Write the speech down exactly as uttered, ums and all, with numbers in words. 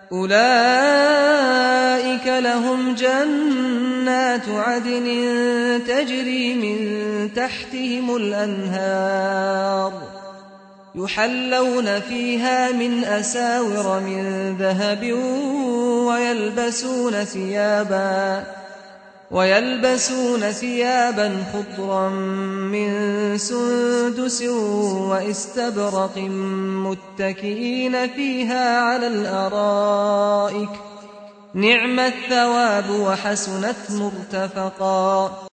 أولئك لهم جنات عدن تجري من تحتهم الأنهار يحلون فيها من أساور من ذهب ويلبسون ثيابا ويلبسون ثيابا خضرا من سندس واستبرق متكئين فيها على الأرائك نعم الثواب وحسنت مرتفقا.